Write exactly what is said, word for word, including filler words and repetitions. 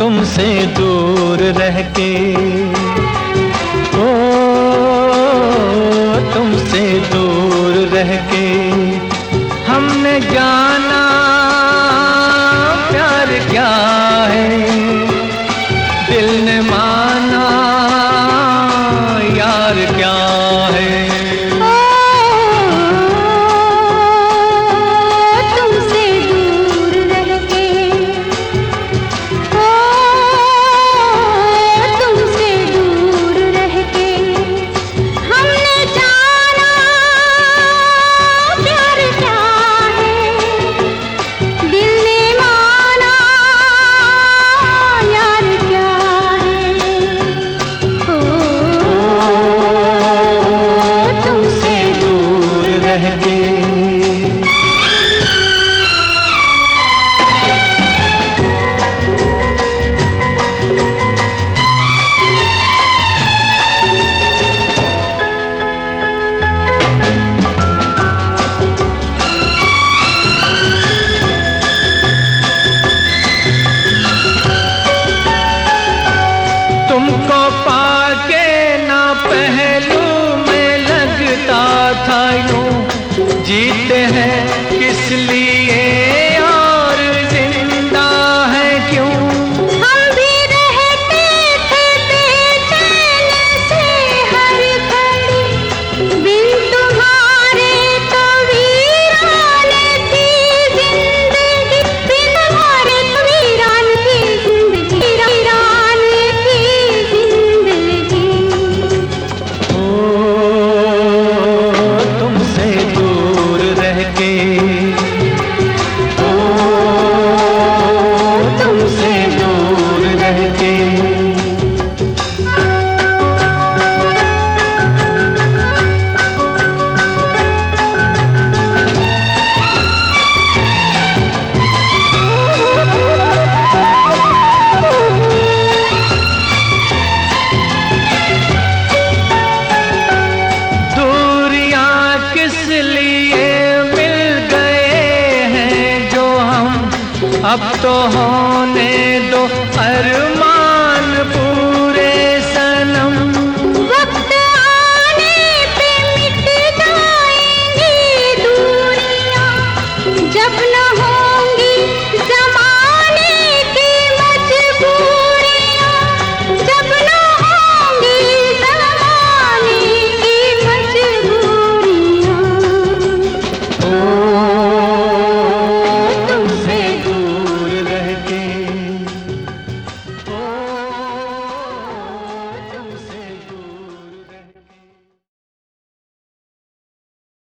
तुमसे दूर रह के, ओ तुमसे दूर रह के हमने जाना प्यार क्या है, दिल ने माना यार क्या है। तुमको पाके ना पहलू में लगता था यूं, जीते हैं किस लिए और जिंदा है क्यों। हम भी रहते थे बेचैन से हर घड़ी, बिन तुम्हारे तो वीरान थी जिंदगी, बिन तुम्हारे तो वीरान थी जिंदगी, वीरान थी जिंदगी। ओ तुमसे दूर रह के, ओ तुमसे दूर रह के अब तो होने दो अरमान।